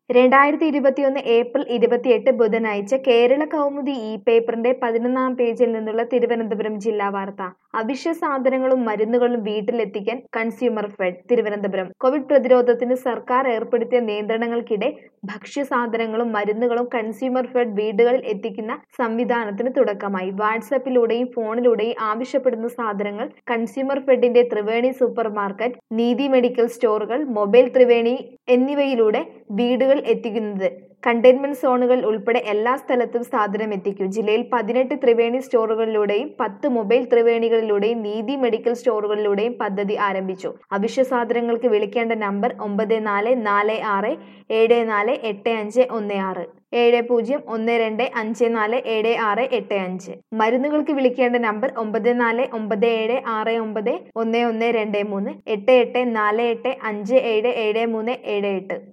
2021 April 28 ബുധനാഴ്ച കേരള കൗമുദി പേപ്പറിന്റെ 11-ാം പേജിൽ നിന്നുള്ള തിരുവനന്തപുരം ജില്ലാ വാർത്ത. അവശ്യ സാധനങ്ങളും മരുന്നുകളും വീട്ടിലെത്തിക്കാൻ കൺസ്യൂമർ ഫെഡ്. തിരുവനന്തപുരം. കോവിഡ് പ്രതിരോധത്തിന് സർക്കാർ ഏർപ്പെടുത്തിയ നിയന്ത്രണങ്ങൾക്കിടെ ഭക്ഷ്യസാധനങ്ങളും മരുന്നുകളും കൺസ്യൂമർ ഫെഡ് വീടുകളിൽ എത്തിക്കുന്ന സംവിധാനത്തിന് തുടക്കമായി. വാട്സാപ്പിലൂടെയും ഫോണിലൂടെയും ആവശ്യപ്പെടുന്ന സാധനങ്ങൾ കൺസ്യൂമർ ഫെഡിന്റെ Triveni super market, Neethi medical സ്റ്റോറുകൾ, മൊബൈൽ ത്രിവേണി എന്നിവയിലൂടെ വീടുകൾ എത്തിക്കുന്നത്. കണ്ടെയ്ൻമെന്റ് സോണുകൾ ഉൾപ്പെടെ എല്ലാ സ്ഥലത്തും സാധനം എത്തിക്കും. ജില്ലയിൽ 18 ത്രിവേണി സ്റ്റോറുകളിലൂടെയും 10 മൊബൈൽ ത്രിവേണികളിലൂടെയും നീതി മെഡിക്കൽ സ്റ്റോറുകളിലൂടെയും പദ്ധതി ആരംഭിച്ചു. അവശ്യ സാധനങ്ങൾക്ക് വിളിക്കേണ്ട നമ്പർ 9446748516 701254747685. മരുന്നുകൾക്ക് വിളിക്കേണ്ട നമ്പർ 9497691123 8848577378.